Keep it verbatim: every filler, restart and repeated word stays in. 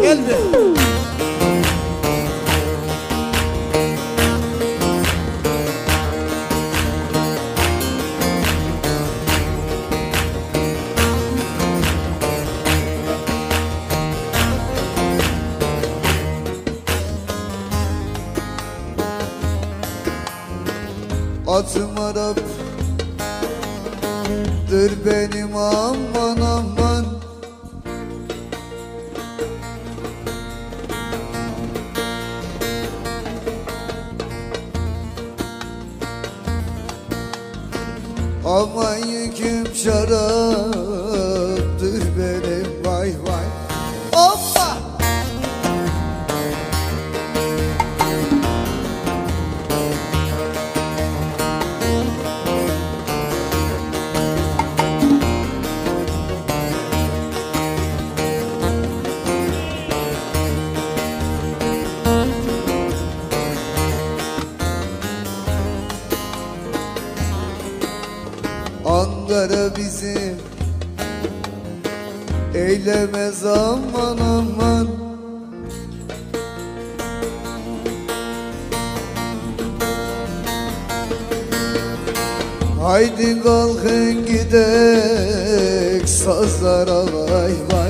Geldi. Atım Arap'tır benim aman aman. Aman yüküm şaraptır benim vay vay. Hoppa! Ankara bizim eylemez aman aman. Haydi kalkın gidek sazlara vay vay.